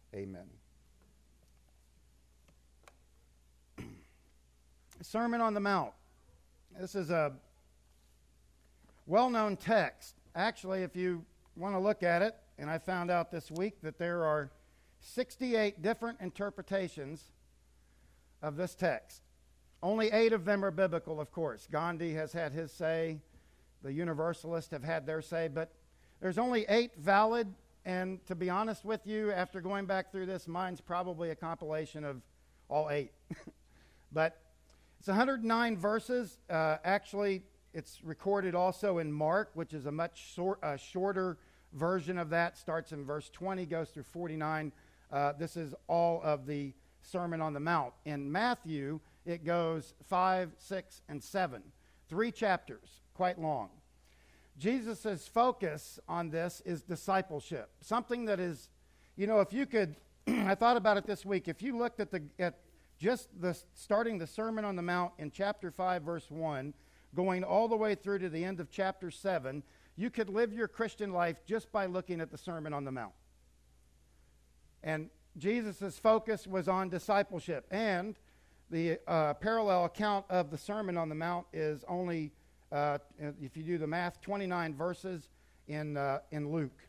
Amen. Sermon on the Mount. This is a well-known text. Actually, if you want to look at it, and I found out this week that there are 68 different interpretations of this text. Only 8 of them are biblical, of course. Gandhi has had his say. The Universalists have had their say. But there's only 8 valid. And to be honest with you, after going back through this, mine's probably a compilation of all 8. But it's 109 verses. Actually, it's recorded also in Mark, which is a much shorter version of that. Starts in verse 20, goes through 49. This is all of the Sermon on the Mount. In Matthew, it goes 5, 6, and 7. 3 chapters, quite long. Jesus' focus on this is discipleship. Something that is, if you could, I thought about it this week. If you looked at starting the Sermon on the Mount in chapter 5, verse 1, going all the way through to the end of chapter 7, you could live your Christian life just by looking at the Sermon on the Mount. And Jesus' focus was on discipleship. And the parallel account of the Sermon on the Mount is only, if you do the math, 29 verses in Luke.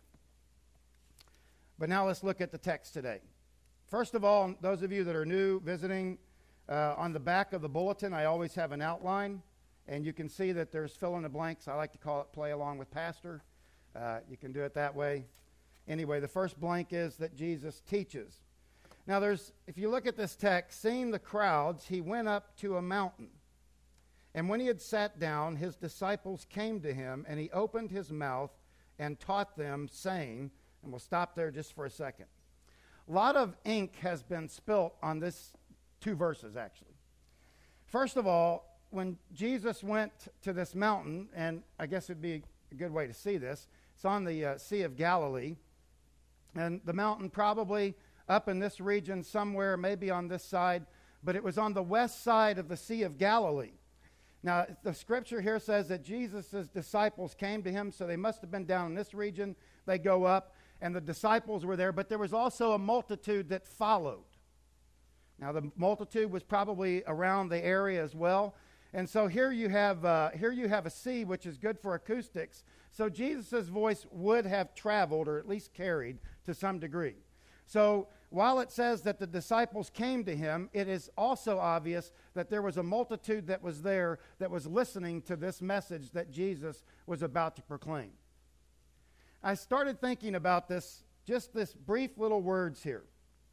But now let's look at the text today. First of all, those of you that are new visiting, on the back of the bulletin, I always have an outline. And you can see that there's fill in the blanks. I like to call it play along with pastor. You can do it that way. Anyway, the first blank is that Jesus teaches. Now, if you look at this text, seeing the crowds, he went up to a mountain. And when he had sat down, his disciples came to him, and he opened his mouth and taught them, saying, and we'll stop there just for a second. A lot of ink has been spilt on this 2 verses, actually. First of all, when Jesus went to this mountain, and I guess it'd be a good way to see this, it's on the Sea of Galilee, and the mountain probably up in this region somewhere, maybe on this side, but it was on the west side of the Sea of Galilee. Now, the scripture here says that Jesus' disciples came to him, so they must have been down in this region. They go up, and the disciples were there, but there was also a multitude that followed. Now, the multitude was probably around the area as well. And so here you have a sea, which is good for acoustics. So Jesus' voice would have traveled, or at least carried, to some degree. So while it says that the disciples came to him, it is also obvious that there was a multitude that was there that was listening to this message that Jesus was about to proclaim. I started thinking about this brief little words here.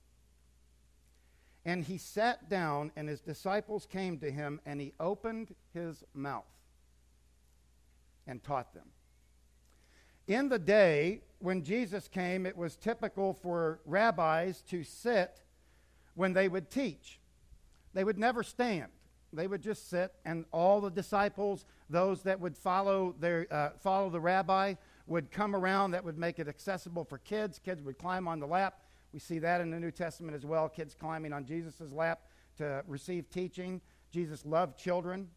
And he sat down, and his disciples came to him, and he opened his mouth and taught them. In the day when Jesus came, it was typical for rabbis to sit when they would teach. They would never stand. They would just sit, and all the disciples, those that would follow the rabbi, would come around. That would make it accessible for kids. Kids would climb on the lap. We see that in the New Testament as well, kids climbing on Jesus' lap to receive teaching. Jesus loved children.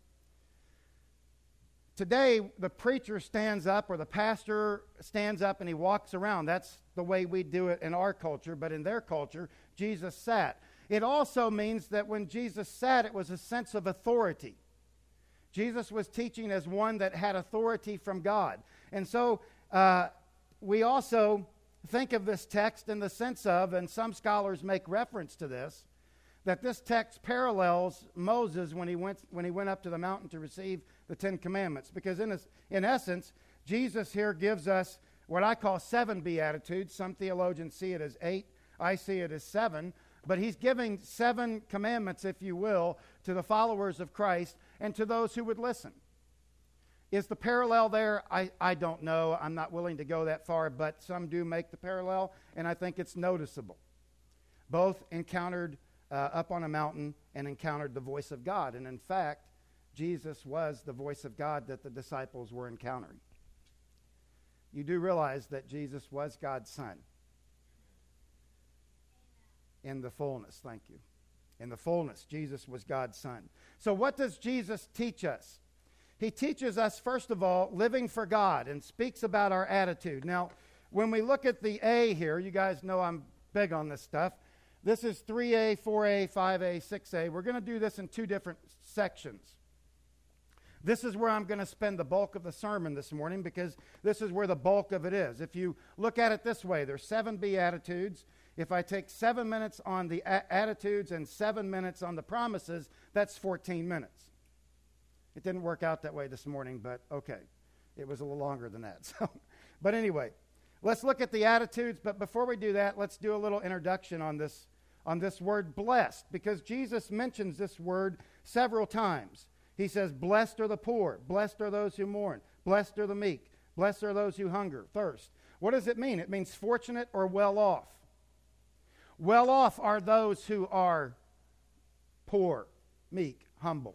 Today, the preacher stands up, or the pastor stands up, and he walks around. That's the way we do it in our culture, but in their culture, Jesus sat. It also means that when Jesus sat, it was a sense of authority. Jesus was teaching as one that had authority from God. And so we also think of this text in the sense of, and some scholars make reference to this, that this text parallels Moses when he went up to the mountain to receive the 10 Commandments. Because in essence, Jesus here gives us what I call 7 Beatitudes. Some theologians see it as 8. I see it as 7. But he's giving 7 commandments, if you will, to the followers of Christ and to those who would listen. Is the parallel there? I don't know. I'm not willing to go that far, but some do make the parallel, and I think it's noticeable. Both encountered up on a mountain and encountered the voice of God. And in fact, Jesus was the voice of God that the disciples were encountering. You do realize that Jesus was God's Son. In the fullness, thank you. In the fullness, Jesus was God's Son. So what does Jesus teach us? He teaches us, first of all, living for God, and speaks about our attitude. Now, when we look at the A here, you guys know I'm big on this stuff. This is 3A, 4A, 5A, 6A. We're going to do this in two different sections. This is where I'm going to spend the bulk of the sermon this morning because this is where the bulk of it is. If you look at it this way, there's 7 Beatitudes. If I take 7 minutes on the attitudes and 7 minutes on the promises, that's 14 minutes. It didn't work out that way this morning, but okay. It was a little longer than that. But anyway, let's look at the attitudes. But before we do that, let's do a little introduction on this word blessed, because Jesus mentions this word several times. He says, blessed are the poor, blessed are those who mourn, blessed are the meek, blessed are those who hunger, thirst. What does it mean? It means fortunate or well off. Well off are those who are poor, meek, humble,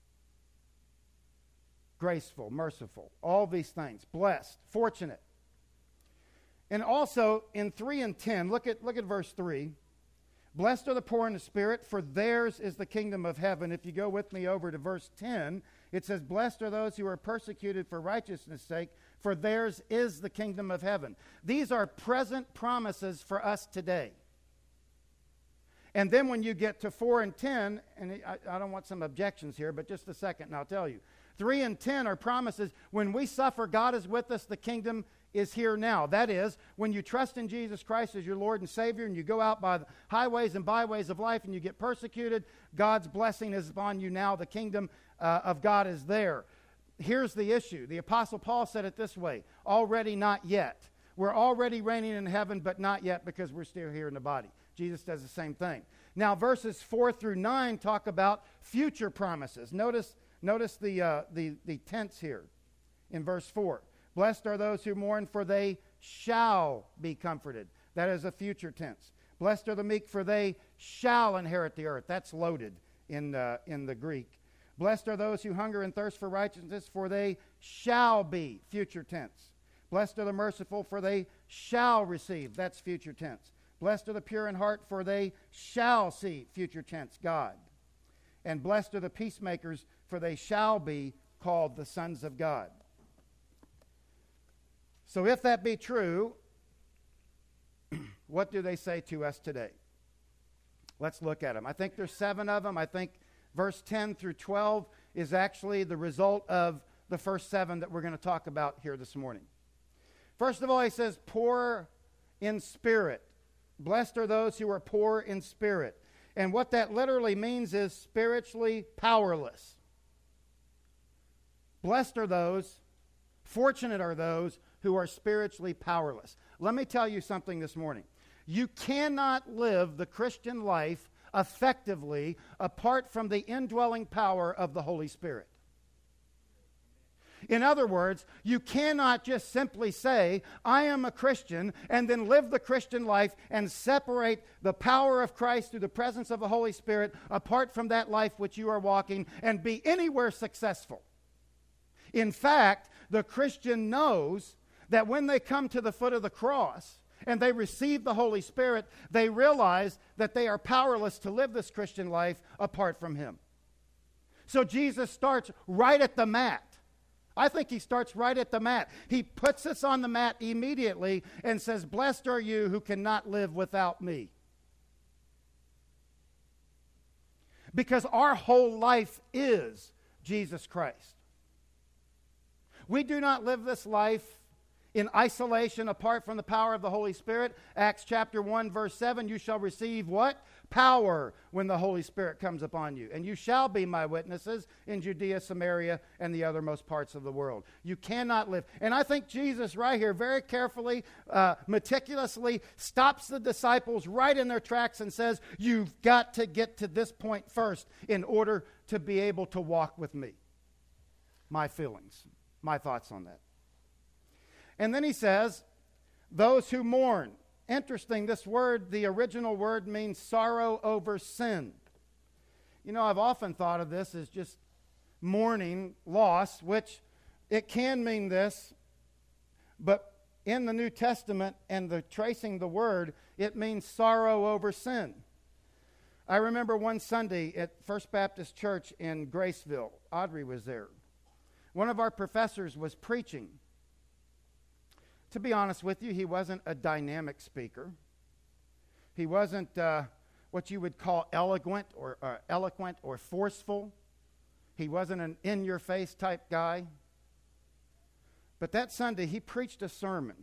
graceful, merciful, all these things. Blessed, fortunate. And also in 3 and 10, look at verse 3. Blessed are the poor in the spirit, for theirs is the kingdom of heaven. If you go with me over to verse 10, it says, blessed are those who are persecuted for righteousness' sake, for theirs is the kingdom of heaven. These are present promises for us today. And then when you get to 4 and 10, and I don't want some objections here, but just a second and I'll tell you. 3 and 10 are promises. When we suffer, God is with us. The kingdom is here now. That is, when you trust in Jesus Christ as your Lord and Savior and you go out by the highways and byways of life and you get persecuted, God's blessing is upon you now. The kingdom of God is there. Here's the issue. The Apostle Paul said it this way, already not yet. We're already reigning in heaven, but not yet because we're still here in the body. Jesus does the same thing. Now, verses 4 through 9 talk about future promises. Notice the tense here in verse 4. Blessed are those who mourn, for they shall be comforted. That is a future tense. Blessed are the meek, for they shall inherit the earth. That's loaded in the Greek. Blessed are those who hunger and thirst for righteousness, for they shall be, future tense. Blessed are the merciful, for they shall receive. That's future tense. Blessed are the pure in heart, for they shall see, future tense, God. And blessed are the peacemakers, for they shall be called the sons of God. So if that be true, what do they say to us today? Let's look at them. I think there's 7 of them. I think verse 10 through 12 is actually the result of the first 7 that we're going to talk about here this morning. First of all, he says, poor in spirit. Blessed are those who are poor in spirit. And what that literally means is spiritually powerless. Blessed are those, fortunate are those who are spiritually powerless. Let me tell you something this morning. You cannot live the Christian life effectively apart from the indwelling power of the Holy Spirit. In other words, you cannot just simply say, I am a Christian, and then live the Christian life and separate the power of Christ through the presence of the Holy Spirit apart from that life which you are walking and be anywhere successful. In fact, the Christian knows that when they come to the foot of the cross and they receive the Holy Spirit, they realize that they are powerless to live this Christian life apart from Him. So Jesus starts right at the mat. I think he starts right at the mat. He puts us on the mat immediately and says, blessed are you who cannot live without me. Because our whole life is Jesus Christ. We do not live this life in isolation apart from the power of the Holy Spirit. Acts chapter 1 verse 7, you shall receive what? Power when the Holy Spirit comes upon you. And you shall be my witnesses in Judea, Samaria, and the othermost parts of the world. You cannot live. And I think Jesus right here very carefully, meticulously stops the disciples right in their tracks and says, you've got to get to this point first in order to be able to walk with me. My feelings, my thoughts on that. And then he says, those who mourn. Interesting, this word, the original word means sorrow over sin. You know, I've often thought of this as just mourning loss, which it can mean this, but in the New Testament and the tracing the word, it means sorrow over sin. I remember one Sunday at First Baptist Church in Graceville. Audrey was there. One of our professors was preaching. To be honest with you, he wasn't a dynamic speaker. He wasn't what you would call eloquent or forceful. He wasn't an in-your-face type guy. But that Sunday, he preached a sermon.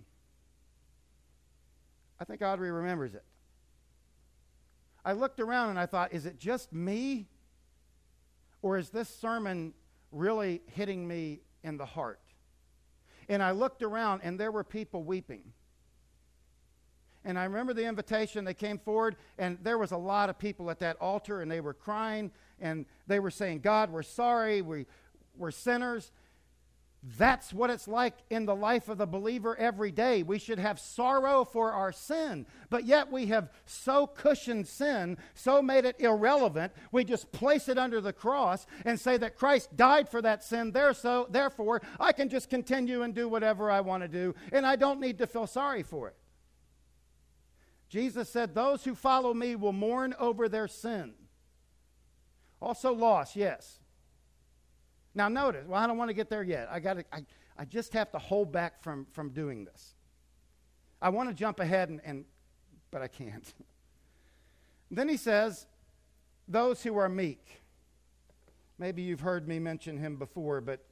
I think Audrey remembers it. I looked around and I thought, is it just me? Or is this sermon really hitting me in the heart? And I looked around and there were people weeping. And I remember the invitation, they came forward, and there was a lot of people at that altar, and they were crying, and they were saying, God, we're sorry, we're sinners. That's what it's like in the life of the believer every day. We should have sorrow for our sin, but yet we have so cushioned sin, so made it irrelevant, we just place it under the cross and say that Christ died for that sin, therefore I can just continue and do whatever I want to do, and I don't need to feel sorry for it. Jesus said, those who follow me will mourn over their sin. Also loss, yes. Now notice, I don't want to get there yet. I just have to hold back from doing this. I want to jump ahead, but I can't. Then he says, those who are meek. Maybe you've heard me mention him before, but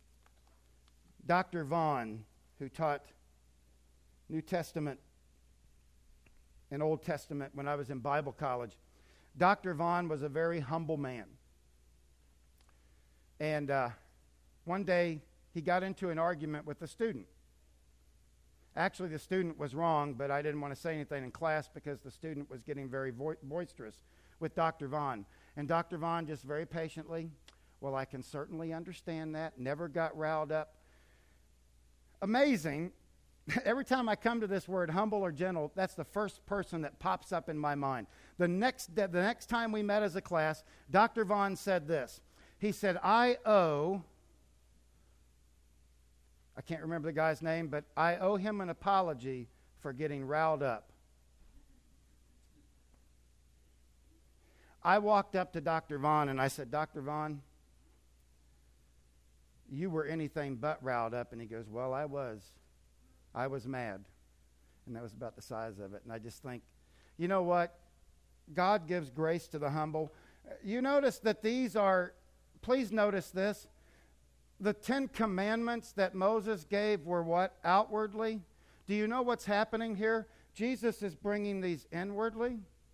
Dr. Vaughn, who taught New Testament and Old Testament when I was in Bible college, Dr. Vaughn was a very humble man. And one day, he got into an argument with a student. Actually, the student was wrong, but I didn't want to say anything in class because the student was getting very boisterous with Dr. Vaughn. And Dr. Vaughn just very patiently, well, I can certainly understand that, never got riled up. Amazing. Every time I come to this word, humble or gentle, that's the first person that pops up in my mind. The next time we met as a class, Dr. Vaughn said this. He said, I can't remember the guy's name, but I owe him an apology for getting riled up. I walked up to Dr. Vaughn and I said, Dr. Vaughn, you were anything but riled up. And he goes, well, I was mad. And that was about the size of it. And I just think, you know what? God gives grace to the humble. You notice that please notice this. The 10 commandments that Moses gave were what? Outwardly. Do you know what's happening here? Jesus is bringing these inwardly.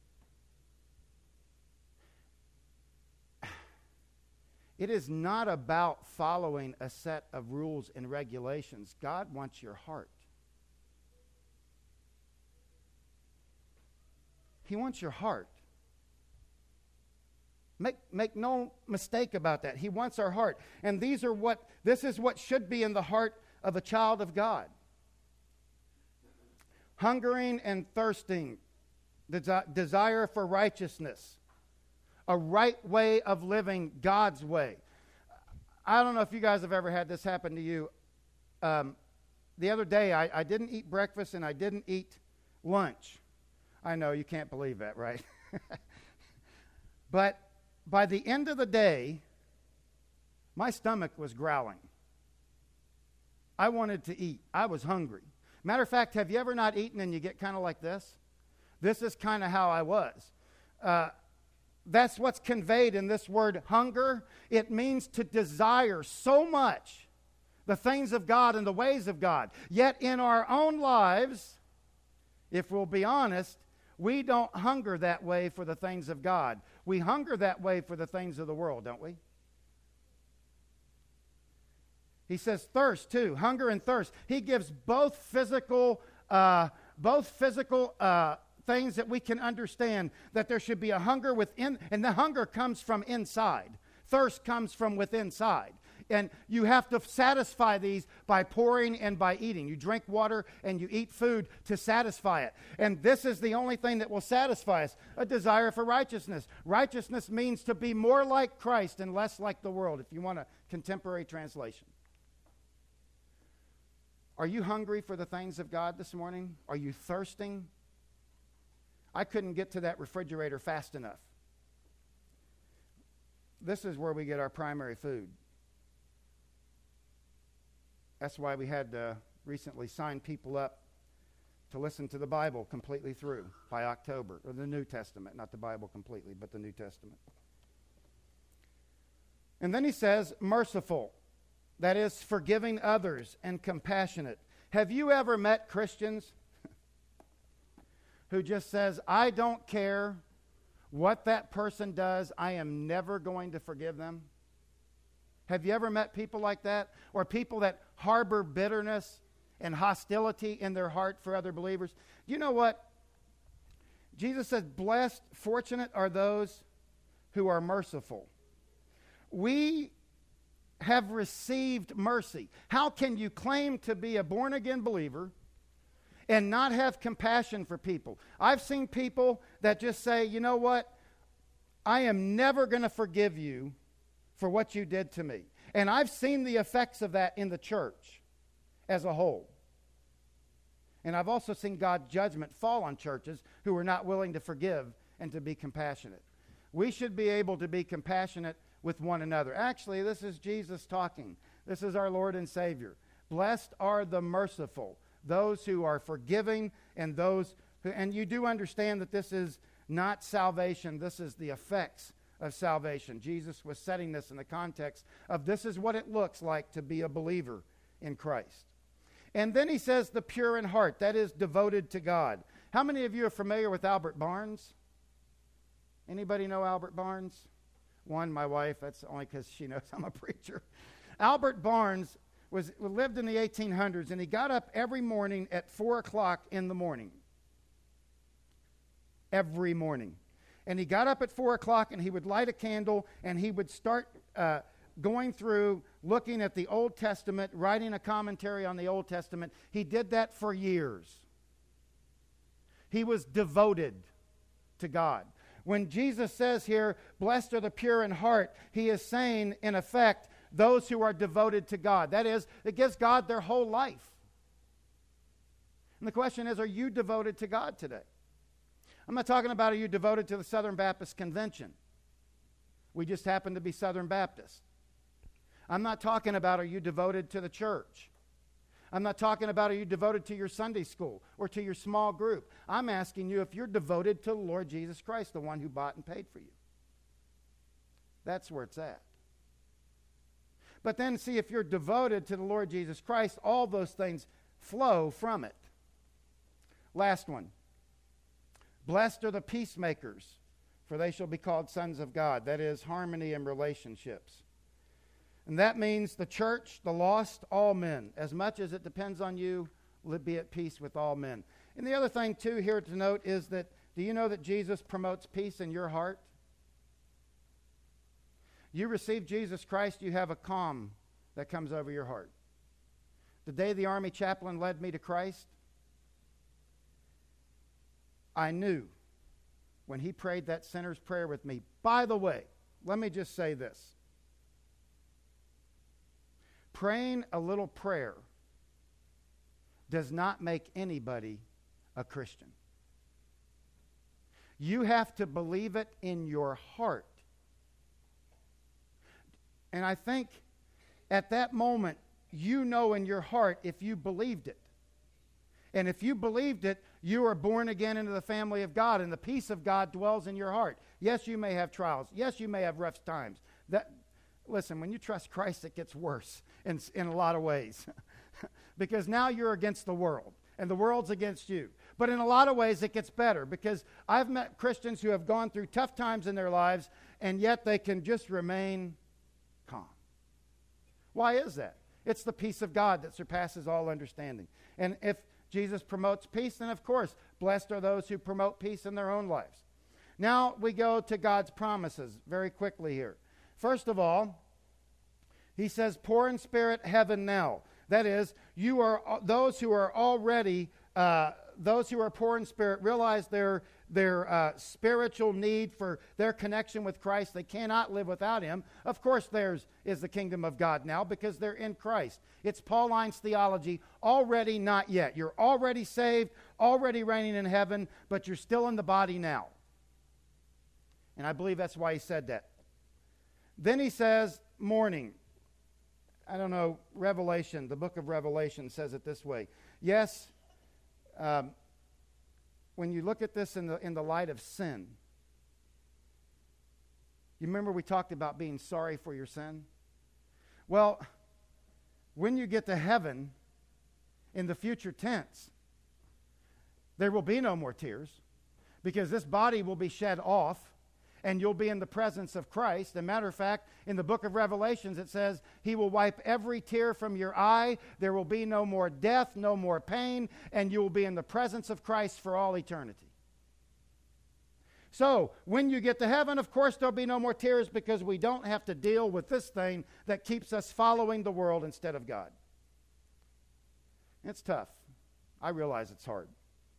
It is not about following a set of rules and regulations. God wants your heart. He wants your heart. Make no mistake about that. He wants our heart. And this is what should be in the heart of a child of God. Hungering and thirsting, desire for righteousness, a right way of living God's way. I don't know if you guys have ever had this happen to you. The other day, I didn't eat breakfast and I didn't eat lunch. I know you can't believe that, right? But by the end of the day, my stomach was growling. I wanted to eat. I was hungry. Matter of fact, have you ever not eaten and you get kind of like this? This is kind of how I was. That's what's conveyed in this word hunger. It means to desire so much the things of God and the ways of God. Yet in our own lives, if we'll be honest, we don't hunger that way for the things of God. We hunger that way for the things of the world, don't we? He says thirst too, hunger and thirst. He gives both physical things that we can understand, that there should be a hunger within, and the hunger comes from inside. Thirst comes from within side. And you have to satisfy these by pouring and by eating. You drink water and you eat food to satisfy it. And this is the only thing that will satisfy us, a desire for righteousness. Righteousness means to be more like Christ and less like the world, if you want a contemporary translation. Are you hungry for the things of God this morning? Are you thirsting? I couldn't get to that refrigerator fast enough. This is where we get our primary food. That's why we had to recently sign people up to listen to the Bible completely through by October, or the New Testament, not the Bible completely, but the New Testament. And then he says, merciful, that is, forgiving others and compassionate. Have you ever met Christians who just says, I don't care what that person does, I am never going to forgive them? Have you ever met people like that? Or people that harbor bitterness and hostility in their heart for other believers? You know what? Jesus says, blessed, fortunate are those who are merciful. We have received mercy. How can you claim to be a born-again believer and not have compassion for people? I've seen people that just say, you know what? I am never going to forgive you for what you did to me. And I've seen the effects of that in the church as a whole. And I've also seen God's judgment fall on churches who are not willing to forgive and to be compassionate. We should be able to be compassionate with one another. Actually, this is Jesus talking. This is our Lord and Savior. Blessed are the merciful, those who are forgiving, and those who, and you do understand that this is not salvation, this is the effects of salvation. Jesus was setting this in the context of this is what it looks like to be a believer in Christ. And then he says the pure in heart, that is devoted to God. How many of you are familiar with Albert Barnes? Anybody know Albert Barnes? One, my wife, that's only because she knows I'm a preacher. Albert Barnes lived in the 1800s, and he got up every morning at 4 o'clock in the morning. Every morning. And he got up at 4 o'clock, and he would light a candle, and he would start going through, looking at the Old Testament, writing a commentary on the Old Testament. He did that for years. He was devoted to God. When Jesus says here, blessed are the pure in heart, he is saying, in effect, those who are devoted to God. That is, it gives God their whole life. And the question is, are you devoted to God today? I'm not talking about are you devoted to the Southern Baptist Convention. We just happen to be Southern Baptist. I'm not talking about are you devoted to the church. I'm not talking about are you devoted to your Sunday school or to your small group. I'm asking you if you're devoted to the Lord Jesus Christ, the one who bought and paid for you. That's where it's at. But then see, if you're devoted to the Lord Jesus Christ, all those things flow from it. Last one. Blessed are the peacemakers, for they shall be called sons of God. That is harmony in relationships. And that means the church, the lost, all men. As much as it depends on you, be at peace with all men. And the other thing, too, here to note is that, do you know that Jesus promotes peace in your heart? You receive Jesus Christ, you have a calm that comes over your heart. The day the Army chaplain led me to Christ, I knew when he prayed that sinner's prayer with me. By the way, let me just say this. Praying a little prayer does not make anybody a Christian. You have to believe it in your heart. And I think at that moment, you know in your heart if you believed it. And if you believed it, you are born again into the family of God, and the peace of God dwells in your heart. Yes, you may have trials. Yes, you may have rough times. Listen, when you trust Christ, it gets worse in a lot of ways. Because now you're against the world, and the world's against you. But in a lot of ways, it gets better, because I've met Christians who have gone through tough times in their lives, and yet they can just remain calm. Why is that? It's the peace of God that surpasses all understanding. And if Jesus promotes peace, then of course, blessed are those who promote peace in their own lives. Now we go to God's promises very quickly here. First of all, he says, poor in spirit, heaven now. That is, you are those who are already, those who are poor in spirit realize their spiritual need for their connection with Christ. They cannot live without him. Of course, theirs is the kingdom of God now because they're in Christ. It's Pauline's theology, already not yet. You're already saved, already reigning in heaven, but you're still in the body now. And I believe that's why he said that. Then he says, mourning. I don't know, Revelation, the book of Revelation says it this way. Yes, when you look at this in the light of sin, you remember we talked about being sorry for your sin? Well, when you get to heaven, in the future tense, there will be no more tears because this body will be shed off and you'll be in the presence of Christ. As a matter of fact, in the book of Revelations, it says, He will wipe every tear from your eye. There will be no more death, no more pain, and you will be in the presence of Christ for all eternity. So, when you get to heaven, of course, there'll be no more tears because we don't have to deal with this thing that keeps us following the world instead of God. It's tough. I realize it's hard.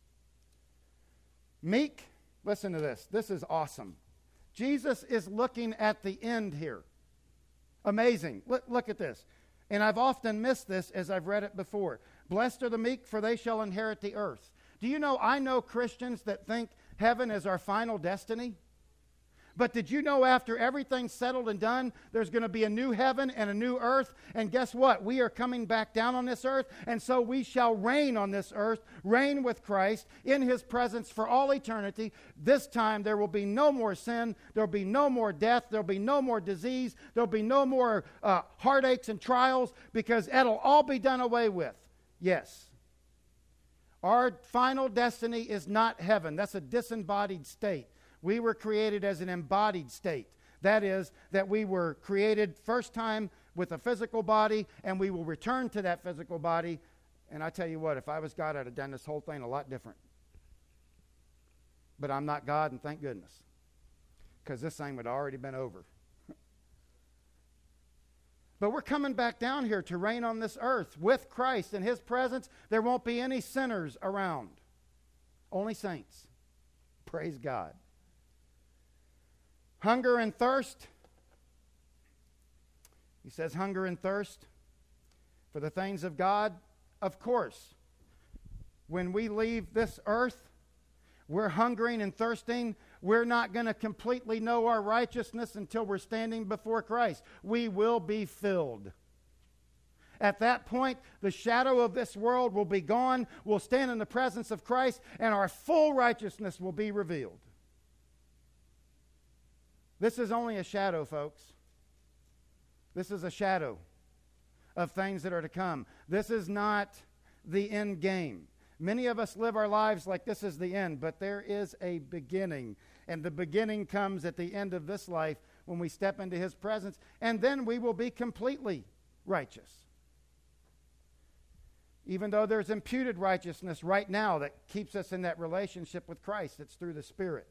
Meek, listen to this. This is awesome. Jesus is looking at the end here. Amazing. Look at this. And I've often missed this as I've read it before. Blessed are the meek, for they shall inherit the earth. Do you know, I know Christians that think heaven is our final destiny. But did you know after everything's settled and done, there's going to be a new heaven and a new earth? And guess what? We are coming back down on this earth, and so we shall reign on this earth, reign with Christ in His presence for all eternity. This time there will be no more sin, there will be no more death, there will be no more disease, there will be no more heartaches and trials, because it'll all be done away with. Yes. Our final destiny is not heaven. That's a disembodied state. We were created as an embodied state. That is, that we were created first time with a physical body, and we will return to that physical body. And I tell you what, if I was God, I'd have done this whole thing a lot different. But I'm not God, and thank goodness, because this thing would have already been over. But we're coming back down here to reign on this earth with Christ in His presence. There won't be any sinners around. Only saints. Praise God. Hunger and thirst. He says hunger and thirst for the things of God. Of course, when we leave this earth, we're hungering and thirsting. We're not going to completely know our righteousness until we're standing before Christ. We will be filled. At that point, the shadow of this world will be gone. We'll stand in the presence of Christ, and our full righteousness will be revealed. This is only a shadow, folks. This is a shadow of things that are to come. This is not the end game. Many of us live our lives like this is the end, but there is a beginning. And the beginning comes at the end of this life when we step into His presence, and then we will be completely righteous. Even though there's imputed righteousness right now that keeps us in that relationship with Christ, it's through the Spirit.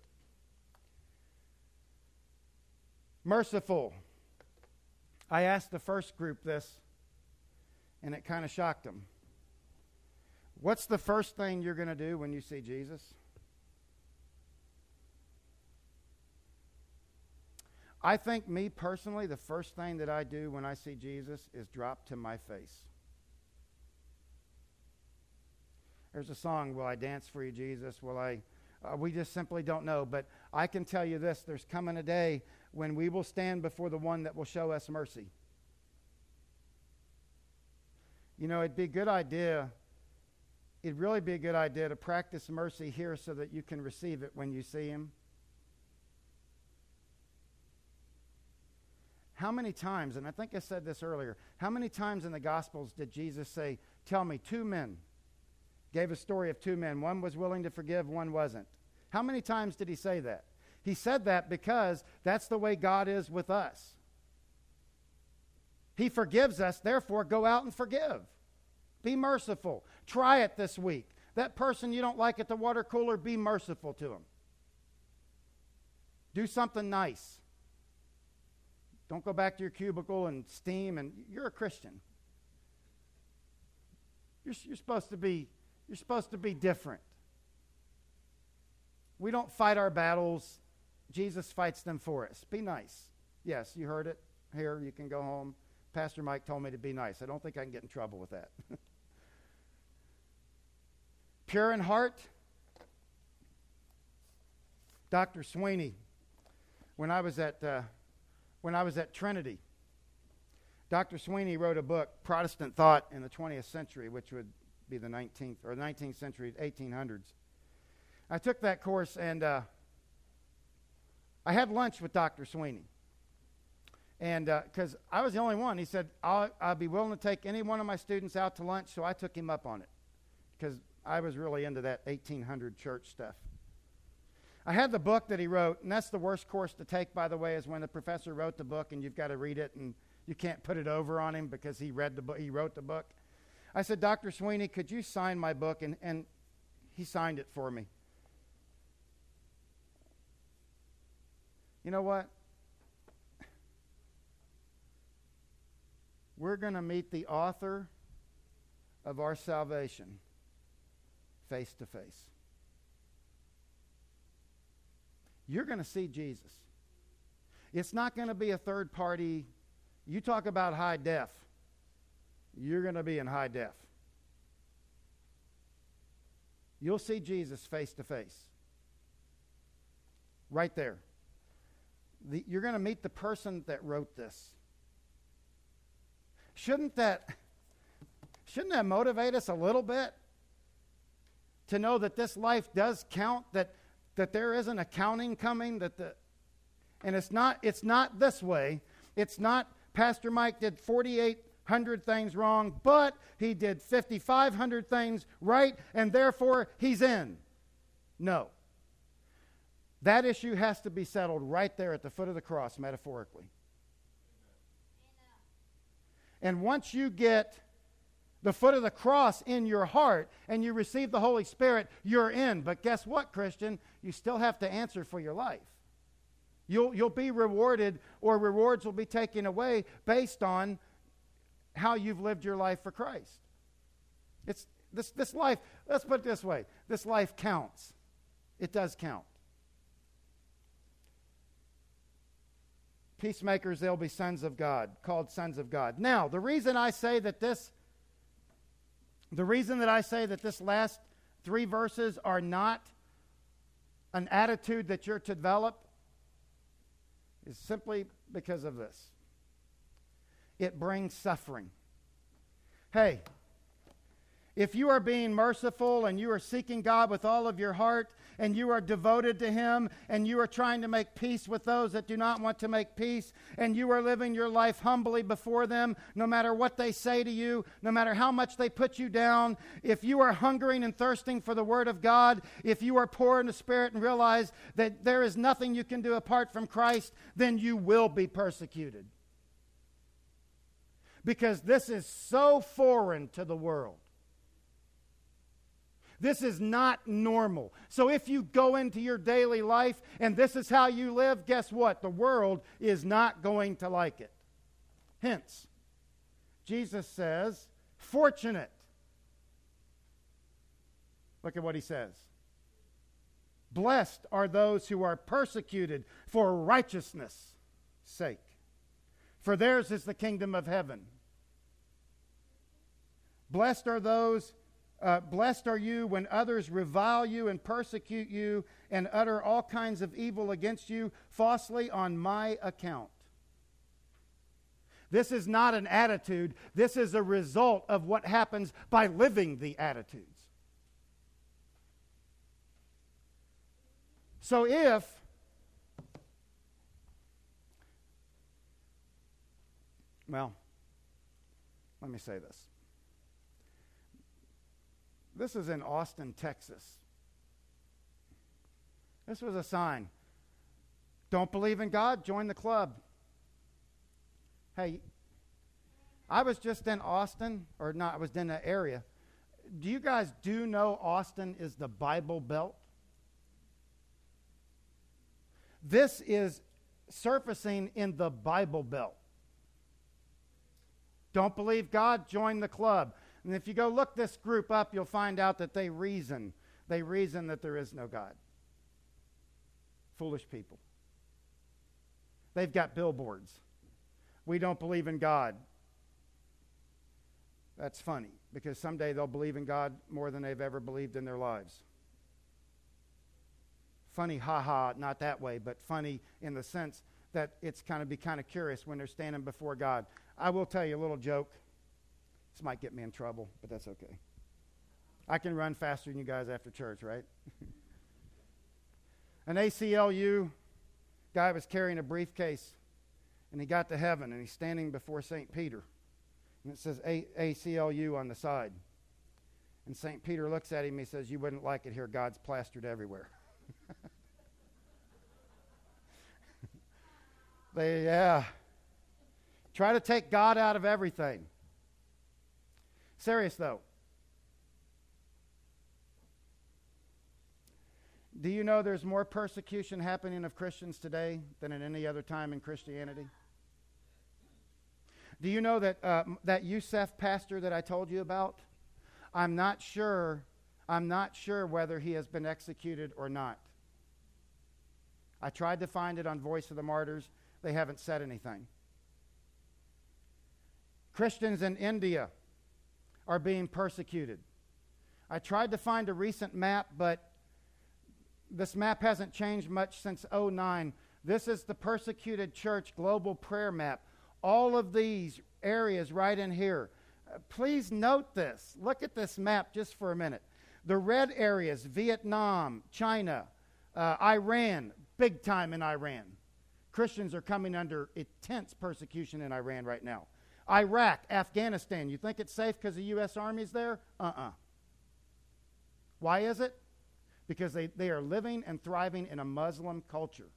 Merciful. I asked the first group this, and it kind of shocked them. What's the first thing you're going to do when you see Jesus? I think, me personally, the first thing that I do when I see Jesus is drop to my face. There's a song, will I dance for you, Jesus? Will I... we just simply don't know. But I can tell you this, there's coming a day when we will stand before the one that will show us mercy. You know, it'd really be a good idea to practice mercy here so that you can receive it when you see Him. How many times, and I think I said this earlier, how many times in the Gospels did Jesus say, tell me, 2 men, gave a story of 2 men. One was willing to forgive, one wasn't. How many times did He say that? He said that because that's the way God is with us. He forgives us, therefore go out and forgive. Be merciful. Try it this week. That person you don't like at the water cooler, be merciful to him. Do something nice. Don't go back to your cubicle and steam, and you're a Christian. You're supposed to be different. We don't fight our battles. Jesus fights them for us. Be nice. Yes, you heard it. Here, you can go home. Pastor Mike told me to be nice. I don't think I can get in trouble with that. Pure in heart. Dr. Sweeney, when I was at Trinity, Dr. Sweeney wrote a book, Protestant Thought in the 20th Century, which would be the 19th or 19th century, 1800s. I took that course, and I had lunch with Dr. Sweeney. And because I was the only one, he said, I'll be willing to take any one of my students out to lunch, so I took him up on it because I was really into that 1800 church stuff. I had the book that he wrote, and that's the worst course to take, by the way, is when the professor wrote the book and you've got to read it and you can't put it over on him because he read the book, he wrote the book. I said, Dr. Sweeney, could you sign my book? And he signed it for me. You know what? We're going to meet the author of our salvation face to face. You're going to see Jesus. It's not going to be a third party. You talk about high def. You're going to be in high def. You'll see Jesus face to face. Right there. You're going to meet the person that wrote this. Shouldn't that motivate us a little bit? To know that this life does count, that there is an accounting coming, and it's not this way. It's not Pastor Mike did 4,800 things wrong, but he did 5,500 things right, and therefore he's in. No. That issue has to be settled right there at the foot of the cross, metaphorically. And once you get the foot of the cross in your heart and you receive the Holy Spirit, you're in. But guess what, Christian? You still have to answer for your life. You'll be rewarded, or rewards will be taken away based on how you've lived your life for Christ. It's this life, let's put it this way, this life counts. It does count. Peacemakers, they'll be sons of God, called sons of God. Now, the reason that I say that this last 3 verses are not an attitude that you're to develop is simply because of this. It brings suffering. Hey, if you are being merciful and you are seeking God with all of your heart and you are devoted to Him and you are trying to make peace with those that do not want to make peace and you are living your life humbly before them, no matter what they say to you, no matter how much they put you down, if you are hungering and thirsting for the Word of God, if you are poor in the Spirit and realize that there is nothing you can do apart from Christ, then you will be persecuted. Because this is so foreign to the world. This is not normal. So if you go into your daily life and this is how you live, guess what? The world is not going to like it. Hence, Jesus says, fortunate. Look at what he says. Blessed are those who are persecuted for righteousness' sake, for theirs is the kingdom of heaven. Blessed are you when others revile you and persecute you and utter all kinds of evil against you falsely on my account. This is not an attitude. This is a result of what happens by living the attitudes. So let me say this. This is in Austin, Texas. This was a sign. Don't believe in God? Join the club. Hey, I was just in Austin, or not, I was in the area. Do you guys know Austin is the Bible Belt? This is surfacing in the Bible Belt. Don't believe God? Join the club. And if you go look this group up, you'll find out that they reason. They reason that there is no God. Foolish people. They've got billboards. We don't believe in God. That's funny, because someday they'll believe in God more than they've ever believed in their lives. Funny, ha-ha, not that way, but funny in the sense that it's kind of curious when they're standing before God. I will tell you a little joke. This might get me in trouble, but that's okay. I can run faster than you guys after church, right? An ACLU guy was carrying a briefcase, and he got to heaven, and he's standing before St. Peter. And it says ACLU on the side. And St. Peter looks at him and he says, "You wouldn't like it here. God's plastered everywhere." Try to take God out of everything. Serious though. Do you know there's more persecution happening of Christians today than at any other time in Christianity? Do you know that that Youssef pastor that I told you about? I'm not sure whether he has been executed or not. I tried to find it on Voice of the Martyrs. They haven't said anything. Christians in India are being persecuted. I tried to find a recent map, but this map hasn't changed much since 2009. This is the persecuted church global prayer map. All of these areas right in here. Please note this. Look at this map just for a minute. The red areas, Vietnam, China, Iran, big time in Iran. Christians are coming under intense persecution in Iran right now. Iraq, Afghanistan. You think it's safe because the U.S. Army's there? Why is it? Because they are living and thriving in a Muslim culture.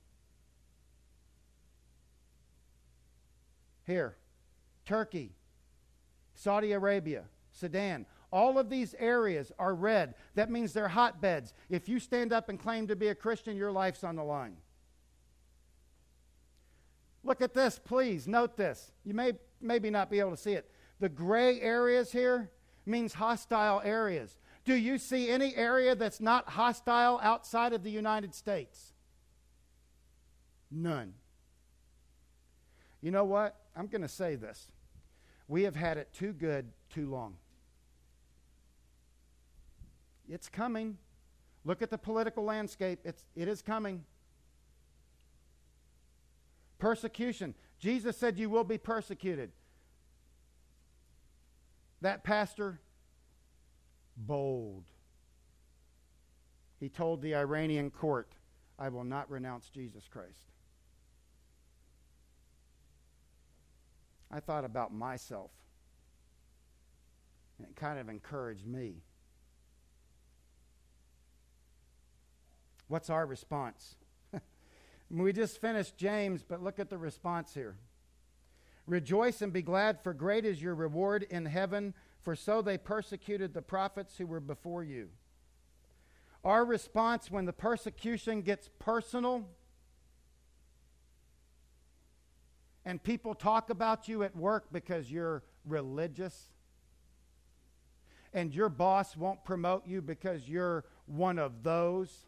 Here, Turkey, Saudi Arabia, Sudan. All of these areas are red. That means they're hotbeds. If you stand up and claim to be a Christian, your life's on the line. Look at this, please. Note this. You may maybe not be able to see it. The gray areas here means hostile areas. Do you see any area that's not hostile outside of the United States? None. You know what? I'm going to say this. We have had it too good, too long. It's coming. Look at the political landscape. It is coming. Persecution. Jesus said you will be persecuted. That pastor, bold. He told the Iranian court, "I will not renounce Jesus Christ." I thought about myself, and it kind of encouraged me. What's our response? We just finished James, but look at the response here. "Rejoice and be glad, for great is your reward in heaven, for so they persecuted the prophets who were before you." Our response when the persecution gets personal and people talk about you at work because you're religious, and your boss won't promote you because you're one of those,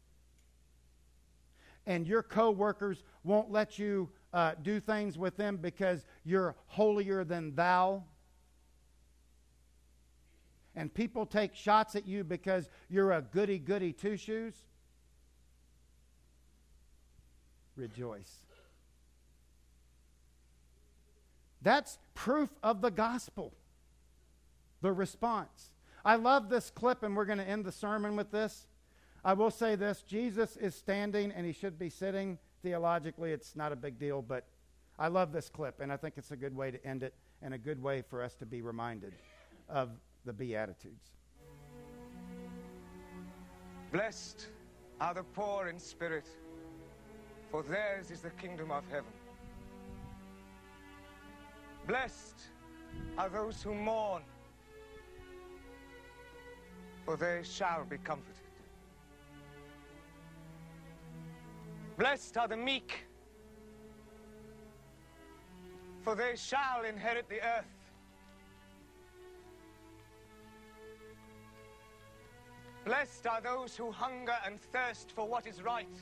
and your coworkers won't let you do things with them because you're holier than thou, and people take shots at you because you're a goody-goody two-shoes, rejoice. That's proof of the gospel, the response. I love this clip, and we're going to end the sermon with this. I will say this. Jesus is standing, and he should be sitting. Theologically, it's not a big deal, but I love this clip, and I think it's a good way to end it and a good way for us to be reminded of the Beatitudes. Blessed are the poor in spirit, for theirs is the kingdom of heaven. Blessed are those who mourn, for they shall be comforted. Blessed are the meek, for they shall inherit the earth. Blessed are those who hunger and thirst for what is right,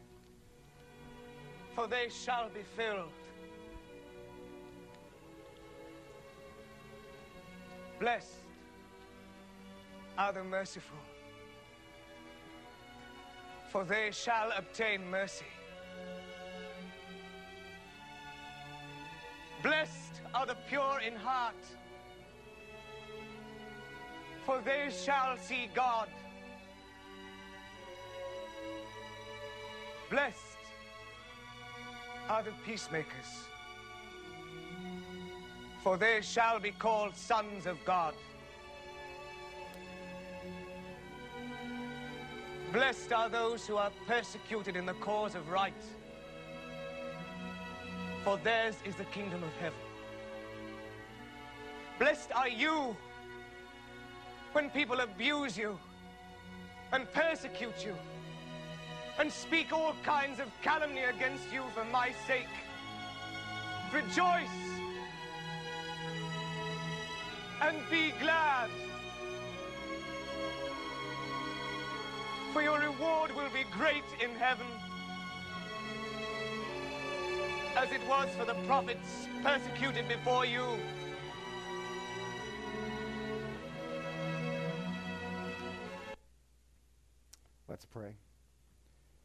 for they shall be filled. Blessed are the merciful, for they shall obtain mercy. Blessed are the pure in heart, for they shall see God. Blessed are the peacemakers, for they shall be called sons of God. Blessed are those who are persecuted in the cause of right, for theirs is the kingdom of heaven. Blessed are you when people abuse you and persecute you and speak all kinds of calumny against you for my sake. Rejoice and be glad, for your reward will be great in heaven, as it was for the prophets persecuted before you. Let's pray.